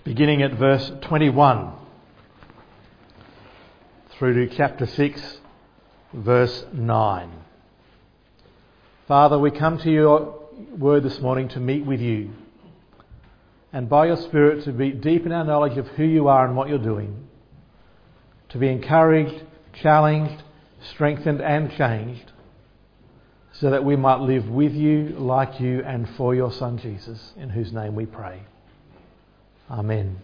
beginning at verse 21 through to chapter 6, verse 9. Father, we come to your word this morning to meet with you, and by your Spirit to be deep in our knowledge of who you are and what you're doing, to be encouraged, challenged, strengthened and changed, so that we might live with you, like you, and for your Son Jesus, in whose name we pray. Amen.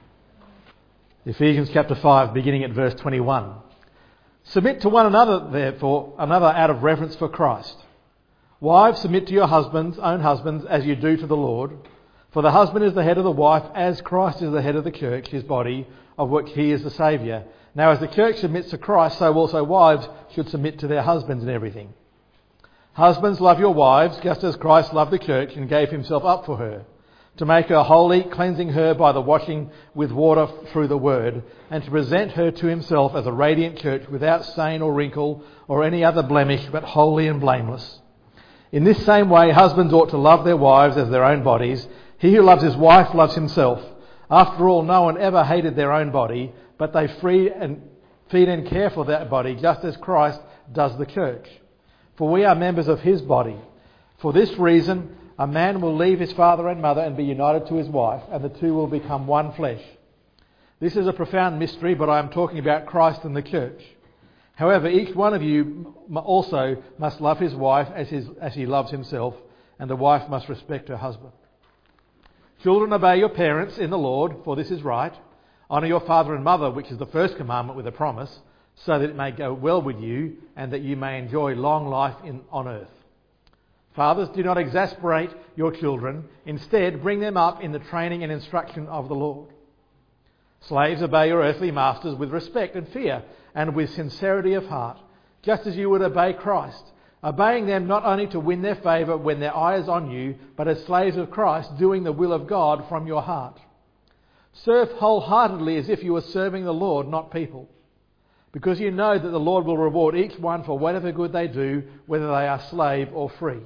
Ephesians chapter 5, beginning at verse 21. Submit to one another, therefore, another out of reverence for Christ. Wives, submit to your own husbands, as you do to the Lord. For the husband is the head of the wife, as Christ is the head of the church, his body, of which he is the Saviour. Now as the church submits to Christ, so also wives should submit to their husbands in everything. Husbands, love your wives, just as Christ loved the church and gave himself up for her, to make her holy, cleansing her by the washing with water through the word, and to present her to himself as a radiant church without stain or wrinkle or any other blemish, but holy and blameless. In this same way, husbands ought to love their wives as their own bodies. He who loves his wife loves himself. After all, no one ever hated their own body, but they feed and care for that body, just as Christ does the church. For we are members of his body. For this reason, a man will leave his father and mother and be united to his wife, and the two will become one flesh. This is a profound mystery, but I am talking about Christ and the church. However, each one of you also must love his wife as he loves himself, and the wife must respect her husband. Children, obey your parents in the Lord, for this is right. Honour your father and mother, which is the first commandment with a promise, so that it may go well with you, and that you may enjoy long life on earth. Fathers, do not exasperate your children. Instead, bring them up in the training and instruction of the Lord. Slaves, obey your earthly masters with respect and fear, and with sincerity of heart, just as you would obey Christ, obeying them not only to win their favour when their eye is on you, but as slaves of Christ, doing the will of God from your heart. Serve wholeheartedly as if you were serving the Lord, not people, because you know that the Lord will reward each one for whatever good they do, whether they are slave or free.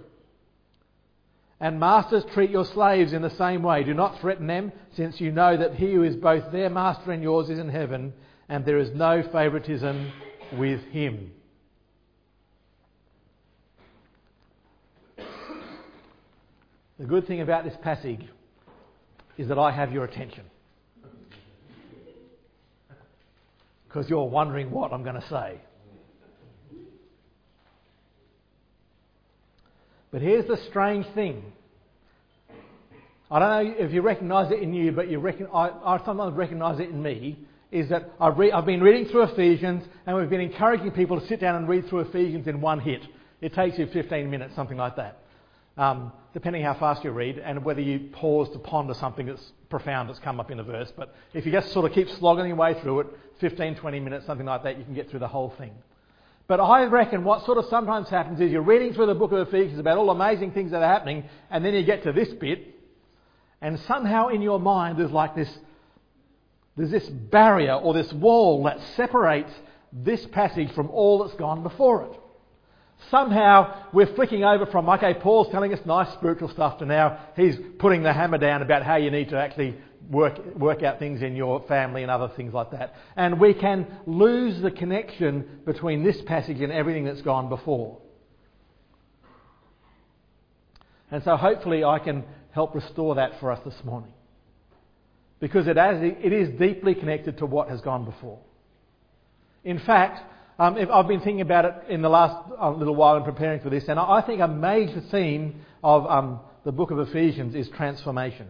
And masters, treat your slaves in the same way. Do not threaten them, since you know that he who is both their master and yours is in heaven, and there is no favouritism with him. The good thing about this passage is that I have your attention, because you're wondering what I'm going to say. But here's the strange thing. I don't know if you recognise it in you, but I sometimes recognise it in me, is that I've been reading through Ephesians, and we've been encouraging people to sit down and read through Ephesians in one hit. It takes you 15 minutes, something like that, depending how fast you read and whether you pause to ponder something that's profound that's come up in a verse. But if you just sort of keep slogging your way through it, 15, 20 minutes, something like that, you can get through the whole thing. But I reckon what sort of sometimes happens is you're reading through the book of Ephesians about all amazing things that are happening, and then you get to this bit, and somehow in your mind there's this barrier or this wall that separates this passage from all that's gone before it. Somehow we're flicking over from, okay, Paul's telling us nice spiritual stuff, to now he's putting the hammer down about how you need to actually work out things in your family and other things like that. And we can lose the connection between this passage and everything that's gone before. And so hopefully I can help restore that for us this morning, because it is deeply connected to what has gone before. In fact, I've been thinking about it in the last little while in preparing for this, and I think a major theme of the book of Ephesians is transformation.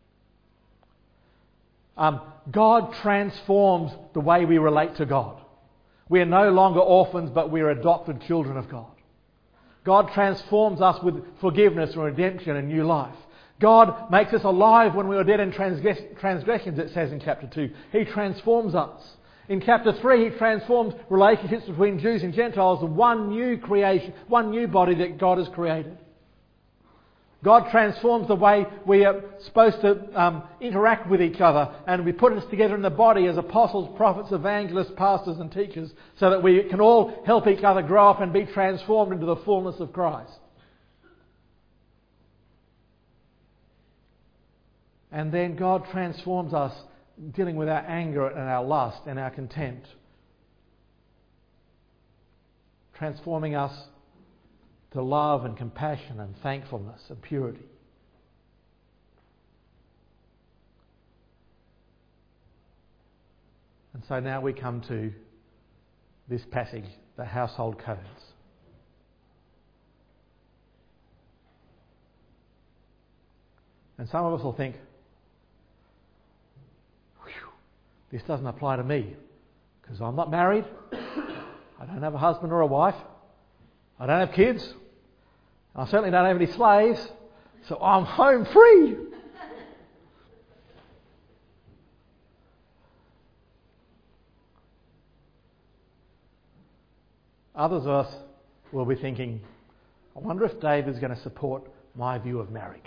God transforms the way we relate to God. We are no longer orphans, but we are adopted children of God. God transforms us with forgiveness and redemption and new life. God makes us alive when we were dead in transgressions, it says in chapter 2. He transforms us. In chapter 3, he transforms relationships between Jews and Gentiles to one new creation, one new body that God has created. God transforms the way we are supposed to interact with each other, and we put us together in the body as apostles, prophets, evangelists, pastors and teachers, so that we can all help each other grow up and be transformed into the fullness of Christ. And then God transforms us, dealing with our anger and our lust and our contempt. Transforming us to love and compassion and thankfulness and purity. And so now we come to this passage, the household codes. And some of us will think, this doesn't apply to me because I'm not married, I don't have a husband or a wife, I don't have kids, and I certainly don't have any slaves, so I'm home free. Others of us will be thinking, I wonder if David's going to support my view of marriage.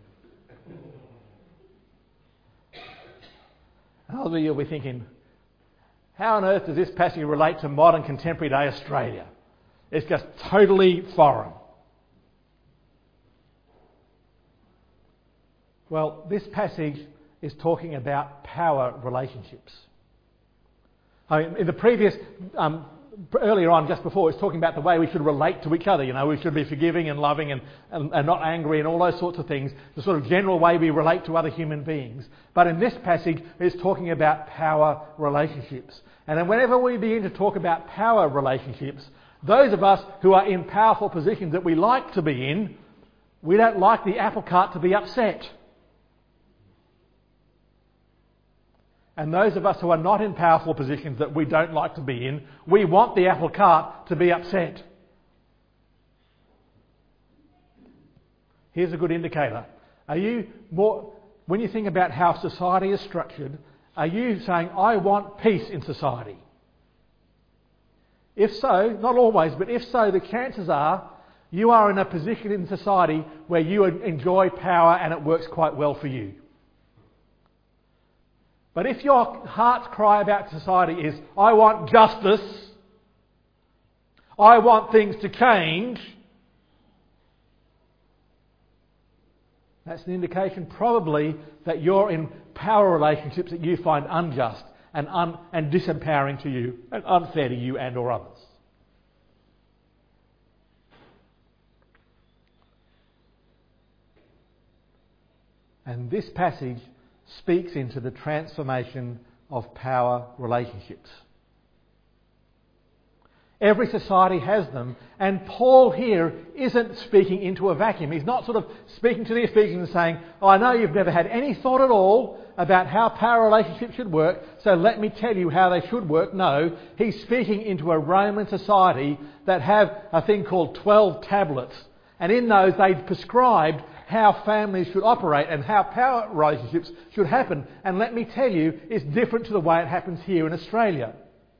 And others of you will be thinking, how on earth does this passage relate to modern contemporary day Australia? It's just totally foreign. Well, this passage is talking about power relationships. In the previous, earlier on, just before, it's talking about the way we should relate to each other. You know, we should be forgiving and loving and not angry and all those sorts of things. The sort of general way we relate to other human beings. But in this passage, it's talking about power relationships. And then whenever we begin to talk about power relationships, those of us who are in powerful positions that we like to be in, we don't like the apple cart to be upset. And those of us who are not in powerful positions that we don't like to be in, we want the apple cart to be upset. Here's a good indicator. When you think about how society is structured, are you saying, I want peace in society? If so, not always, but if so, the chances are you are in a position in society where you enjoy power and it works quite well for you. But if your heart's cry about society is, I want justice, I want things to change, that's an indication probably that you're in power relationships that you find unjust and disempowering to you and unfair to you and or others. And this passage speaks into the transformation of power relationships. Every society has them, and Paul here isn't speaking into a vacuum. He's not sort of speaking to the Ephesians and saying, I know you've never had any thought at all about how power relationships should work, so let me tell you how they should work. No, he's speaking into a Roman society that have a thing called 12 tablets, and in those they prescribed how families should operate and how power relationships should happen. And let me tell you, it's different to the way it happens here in Australia.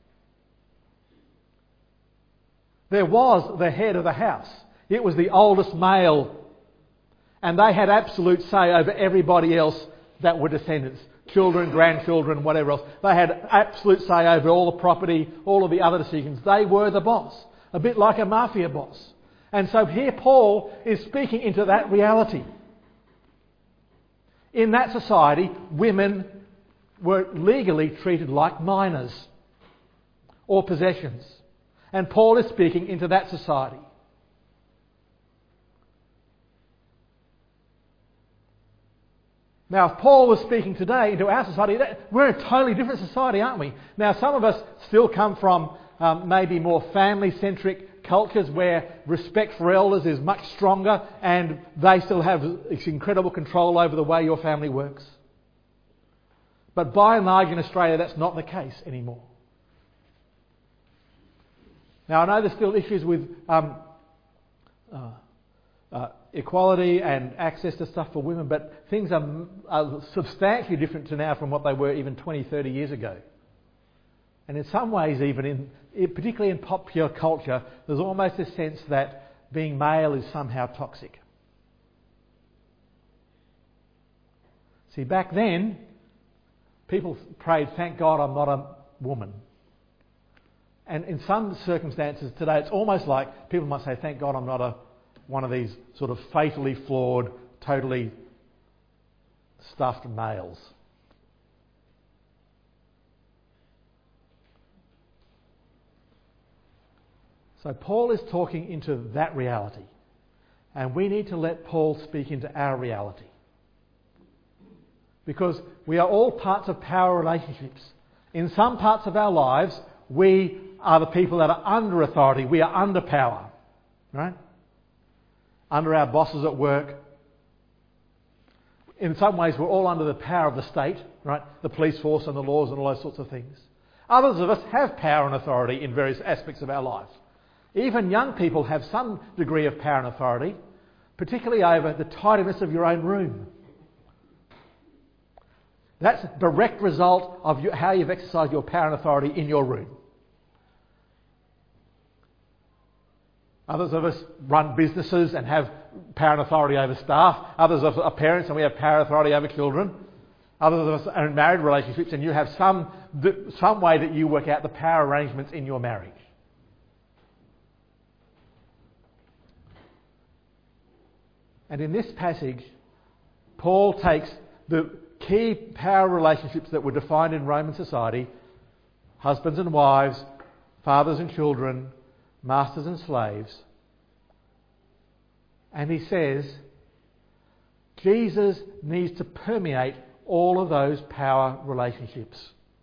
There was the head of the house. It was the oldest male. And they had absolute say over everybody else that were descendants. Children, grandchildren, whatever else. They had absolute say over all the property, all of the other decisions. They were the boss. A bit like a mafia boss. And so here Paul is speaking into that reality. In that society, women were legally treated like minors or possessions. And Paul is speaking into that society. Now, if Paul was speaking today into our society, we're a totally different society, aren't we? Now, some of us still come from maybe more family-centric cultures where respect for elders is much stronger and they still have incredible control over the way your family works. But by and large in Australia, that's not the case anymore. Now, I know there's still issues with equality and access to stuff for women, but things are substantially different to now from what they were even 20, 30 years ago. And in some ways, particularly in popular culture, there's almost a sense that being male is somehow toxic. See, back then, people prayed, thank God I'm not a woman. And in some circumstances today, it's almost like people might say, thank God I'm not one of these sort of fatally flawed, totally stuffed males. So Paul is talking into that reality. And we need to let Paul speak into our reality. Because we are all parts of power relationships. In some parts of our lives, we are the people that are under authority. We are under power. Right? Under our bosses at work. In some ways, we're all under the power of the state. Right? The police force and the laws and all those sorts of things. Others of us have power and authority in various aspects of our life. Even young people have some degree of power and authority, particularly over the tidiness of your own room. That's a direct result of how you've exercised your power and authority in your room. Others of us run businesses and have power and authority over staff. Others of us are parents and we have power and authority over children. Others of us are in married relationships and you have some way that you work out the power arrangements in your marriage. And in this passage, Paul takes the key power relationships that were defined in Roman society, husbands and wives, fathers and children, masters and slaves, and he says, Jesus needs to permeate all of those power relationships.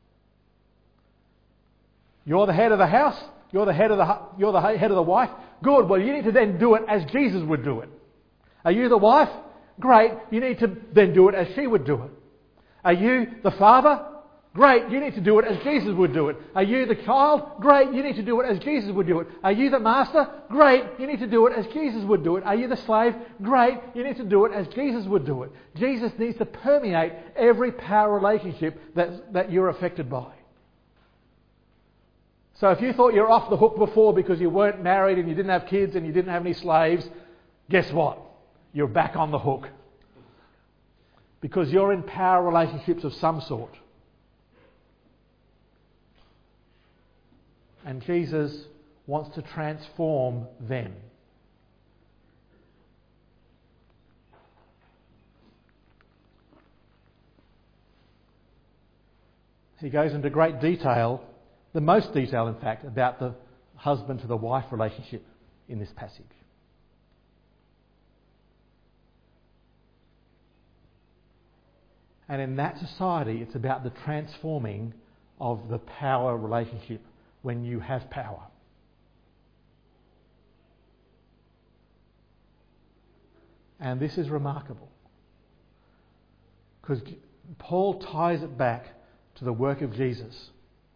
You're the head of the house, you're the head of the wife. Good, well you need to then do it as Jesus would do it. Are you the wife? Great, you need to then do it as she would do it. Are you the father? Great, you need to do it as Jesus would do it. Are you the child? Great, you need to do it as Jesus would do it. Are you the master? Great, you need to do it as Jesus would do it. Are you the slave? Great, you need to do it as Jesus would do it. Jesus needs to permeate every power relationship that you're affected by. So if you thought you were off the hook before because you weren't married and you didn't have kids and you didn't have any slaves, guess what? You're back on the hook. Because you're in power relationships of some sort. And Jesus wants to transform them. He goes into great detail, the most detail in fact, about the husband to the wife relationship in this passage. And in that society, it's about the transforming of the power relationship when you have power. And this is remarkable. Because Paul ties it back to the work of Jesus.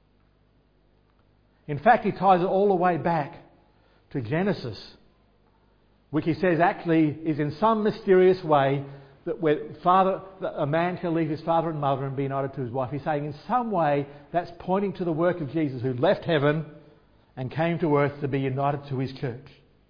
In fact, he ties it all the way back to Genesis, which he says actually is in some mysterious way that a man shall leave his father and mother and be united to his wife. He's saying in some way that's pointing to the work of Jesus who left heaven and came to earth to be united to his church.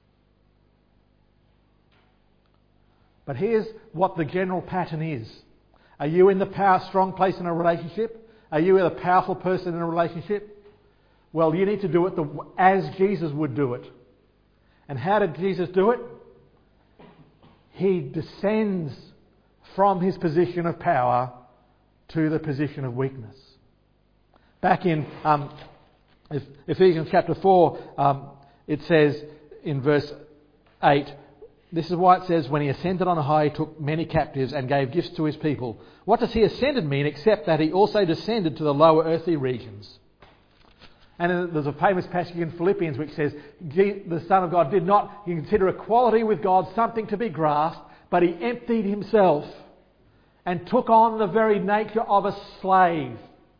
But here's what the general pattern is. Are you in the strong place in a relationship? Are you a powerful person in a relationship? Well, you need to do it as Jesus would do it. And how did Jesus do it? He descends from his position of power to the position of weakness. Back in Ephesians chapter 4, it says in verse 8, this is why it says, when he ascended on high, he took many captives and gave gifts to his people. What does he ascended mean except that he also descended to the lower earthly regions? And there's a famous passage in Philippians which says the Son of God did not consider equality with God something to be grasped, but he emptied himself and took on the very nature of a slave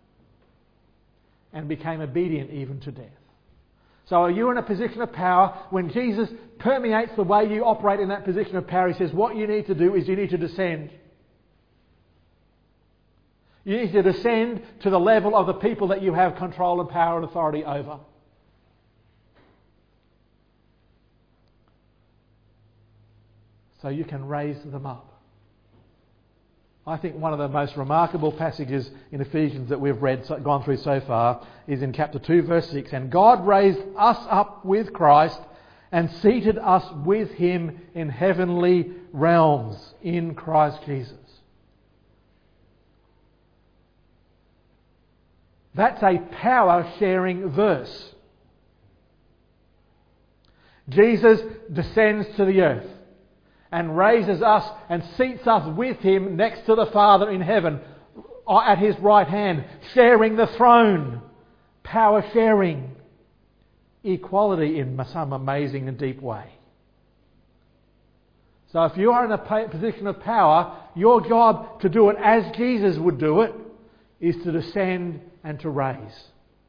and became obedient even to death. So are you in a position of power? When Jesus permeates the way you operate in that position of power, he says what you need to do is you need to descend. You need to descend to the level of the people that you have control and power and authority over. So you can raise them up. I think one of the most remarkable passages in Ephesians that we've gone through so far is in chapter 2 verse 6. And God raised us up with Christ and seated us with him in heavenly realms in Christ Jesus. That's a power-sharing verse. Jesus descends to the earth and raises us and seats us with him next to the Father in heaven at his right hand, sharing the throne. Power sharing. Equality in some amazing and deep way. So if you are in a position of power, your job to do it as Jesus would do it is to descend and to raise.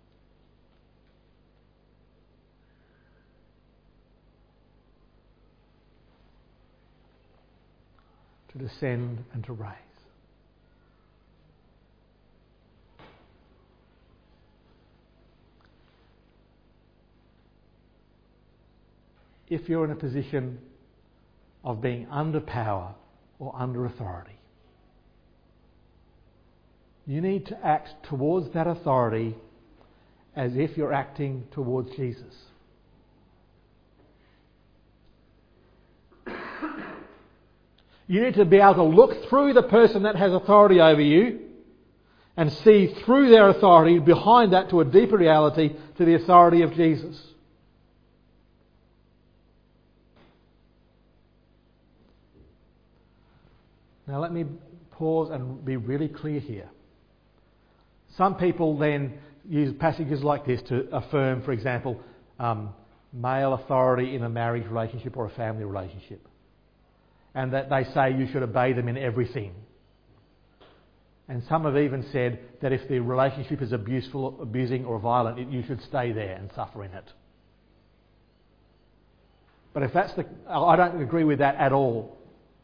To descend and to raise. If you're in a position of being under power or under authority, you need to act towards that authority as if you're acting towards Jesus. You need to be able to look through the person that has authority over you and see through their authority, behind that, to a deeper reality, to the authority of Jesus. Now let me pause and be really clear here. Some people then use passages like this to affirm, for example, male authority in a marriage relationship or a family relationship. And that they say you should obey them in everything. And some have even said that if the relationship is abusing or violent, you should stay there and suffer in it. But if that's I don't agree with that at all.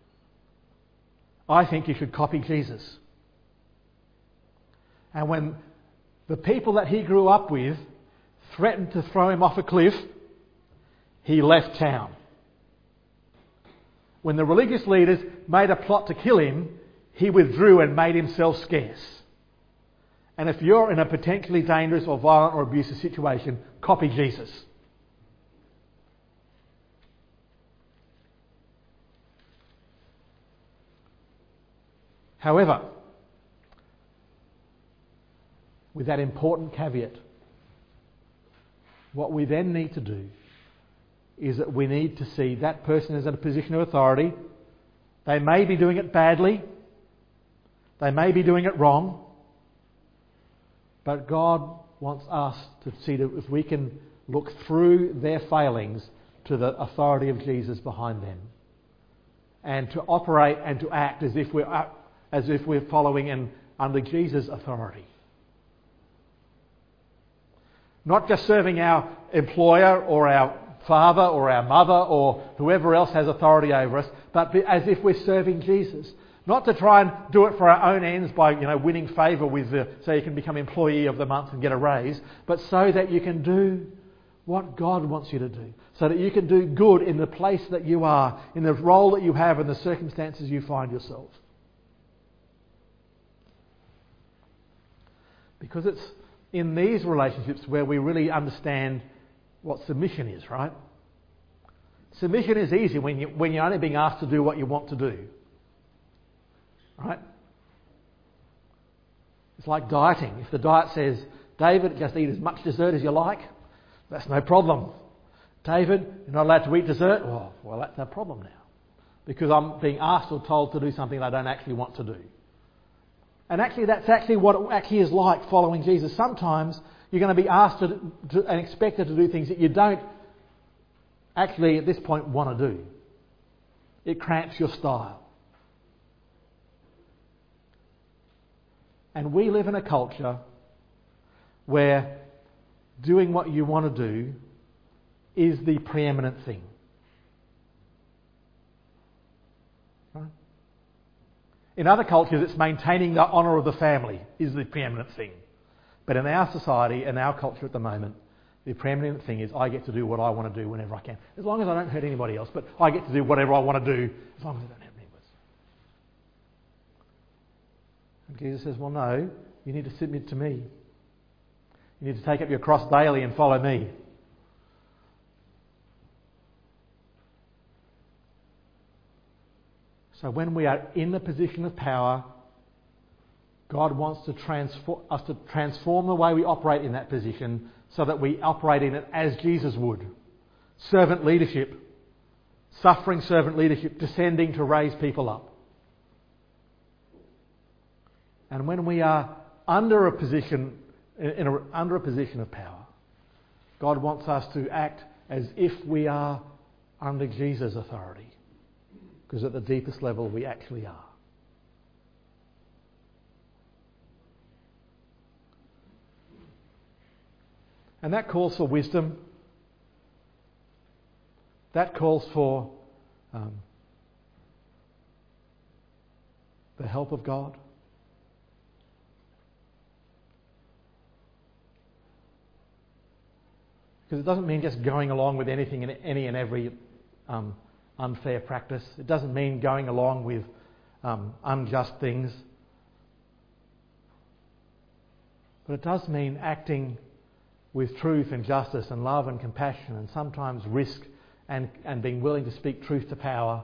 I think you should copy Jesus. And when the people that he grew up with threatened to throw him off a cliff, he left town. When the religious leaders made a plot to kill him, he withdrew and made himself scarce. And if you're in a potentially dangerous or violent or abusive situation, copy Jesus. However, with that important caveat, what we then need to do is that we need to see that person is in a position of authority. They may be doing it badly. They may be doing it wrong. But God wants us to see that if we can look through their failings to the authority of Jesus behind them, and to operate and to act as if we're following and under Jesus' authority. Not just serving our employer or our father or our mother or whoever else has authority over us, but as if we're serving Jesus. Not to try and do it for our own ends by winning favour so you can become employee of the month and get a raise, but so that you can do what God wants you to do. So that you can do good in the place that you are, in the role that you have, in the circumstances you find yourself. Because it's in these relationships where we really understand what submission is, right? Submission is easy when you're only being asked to do what you want to do. Right? It's like dieting. If the diet says, David, just eat as much dessert as you like, that's no problem. David, you're not allowed to eat dessert? Well, that's no problem now. Because I'm being asked or told to do something I don't actually want to do. And actually, that's actually what it actually is like following Jesus. Sometimes you're going to be asked to and expected to do things that you don't actually at this point want to do. It cramps your style. And we live in a culture where doing what you want to do is the preeminent thing. Right? In other cultures, it's maintaining the honour of the family is the preeminent thing. But in our society, in our culture at the moment, the preeminent thing is I get to do what I want to do whenever I can. As long as I don't hurt anybody else, but I get to do whatever I want to do as long as I don't hurt anybody else. And Jesus says, well, no, you need to submit to me. You need to take up your cross daily and follow me. So when we are in the position of power, God wants to us to transform the way we operate in that position so that we operate in it as Jesus would. Servant leadership, suffering servant leadership, descending to raise people up. And when we are under a position of power, God wants us to act as if we are under Jesus' authority, because at the deepest level we actually are. And that calls for wisdom. That calls for the help of God. Because it doesn't mean just going along with anything and any and every unfair practice. It doesn't mean going along with unjust things. But it does mean acting with truth and justice and love and compassion and sometimes risk and being willing to speak truth to power.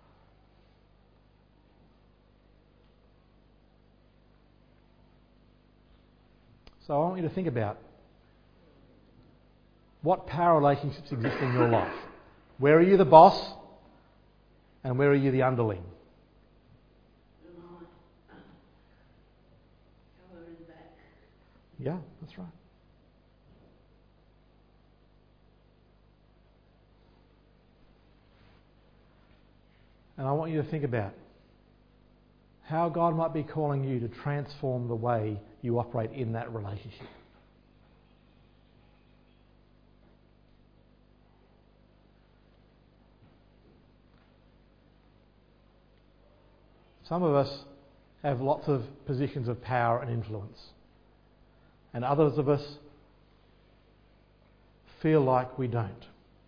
So I want you to think about what power relationships exist in your life. Where are you the boss and where are you the underling? Yeah, that's right. And I want you to think about how God might be calling you to transform the way you operate in that relationship. Some of us have lots of positions of power and influence, and others of us feel like we don't.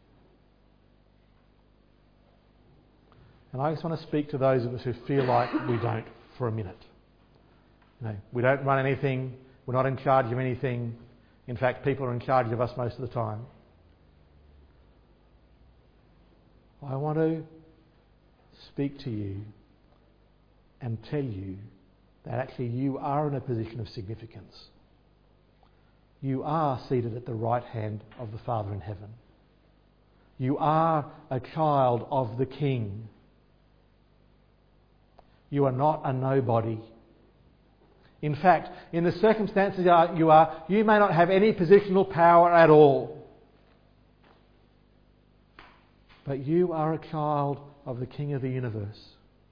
And I just want to speak to those of us who feel like we don't for a minute. We don't run anything, we're not in charge of anything. In fact, people are in charge of us most of the time. I want to speak to you and tell you that actually you are in a position of significance. You are seated at the right hand of the Father in heaven. You are a child of the King. You are not a nobody. In fact, in the circumstances you may not have any positional power at all. But you are a child of the King of the universe.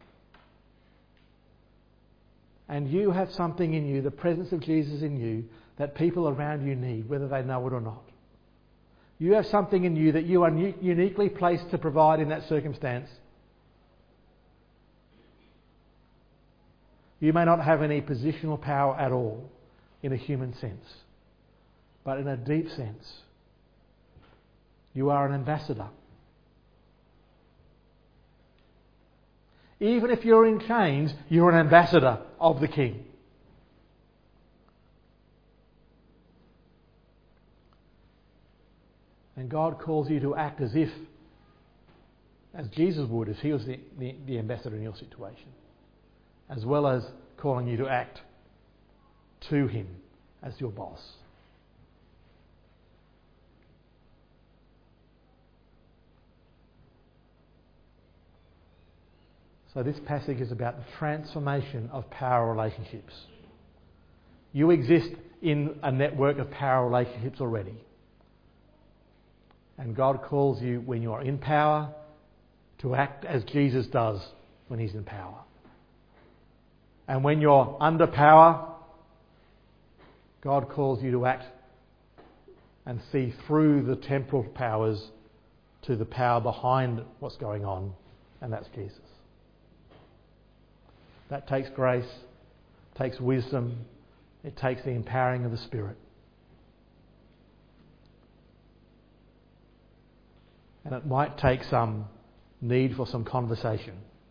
And you have something in you, the presence of Jesus in you, that people around you need, whether they know it or not. You have something in you that you are uniquely placed to provide in that circumstance. You may not have any positional power at all in a human sense, but in a deep sense, you are an ambassador. Even if you're in chains, you're an ambassador of the King. And God calls you to act as Jesus would, if he was the ambassador in your situation, as well as calling you to act to him as your boss. So this passage is about the transformation of power relationships. You exist in a network of power relationships already. And God calls you, when you are in power, to act as Jesus does when he's in power. And when you're under power, God calls you to act and see through the temporal powers to the power behind what's going on, and that's Jesus. That takes grace, takes wisdom, it takes the empowering of the Spirit. And it might take some need for some conversation.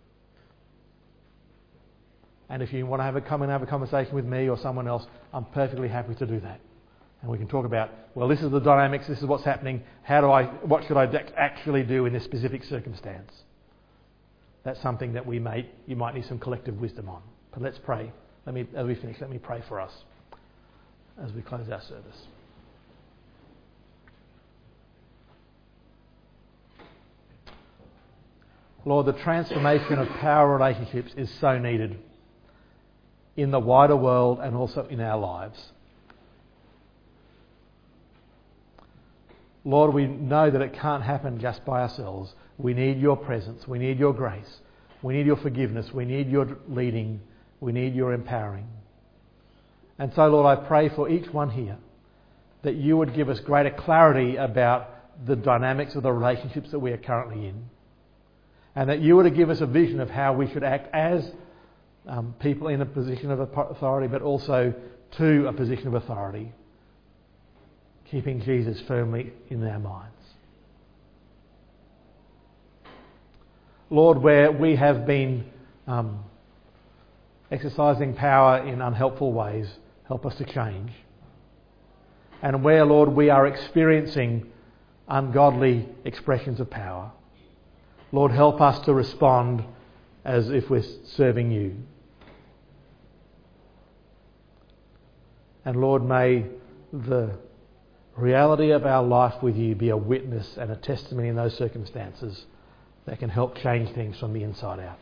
And if you want to come and have a conversation with me or someone else, I'm perfectly happy to do that. And we can talk about, well, this is the dynamics, this is what's happening, what should I actually do in this specific circumstance? That's something that you might need some collective wisdom on. But let's pray As we finish, let me pray for us as we close our service. Lord, the transformation of power relationships is so needed in the wider world and also in our lives. Lord, we know that it can't happen just by ourselves. We need your presence. We need your grace. We need your forgiveness. We need your leading. We need your empowering. And so, Lord, I pray for each one here that you would give us greater clarity about the dynamics of the relationships that we are currently in. And that you would give us a vision of how we should act as people in a position of authority, but also to a position of authority, keeping Jesus firmly in our minds. Lord, where we have been exercising power in unhelpful ways, help us to change. And where, Lord, we are experiencing ungodly expressions of power, Lord, help us to respond as if we're serving you. And Lord, may the reality of our life with you be a witness and a testimony in those circumstances that can help change things from the inside out.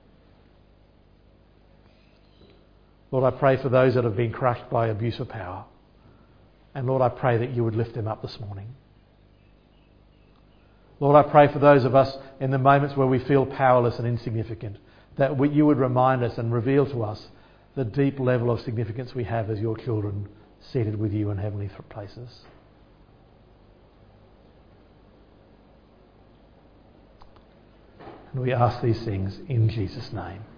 Lord, I pray for those that have been crushed by abuse of power. And Lord, I pray that you would lift them up this morning. Lord, I pray for those of us in the moments where we feel powerless and insignificant, that you would remind us and reveal to us the deep level of significance we have as your children seated with you in heavenly places. And we ask these things in Jesus' name.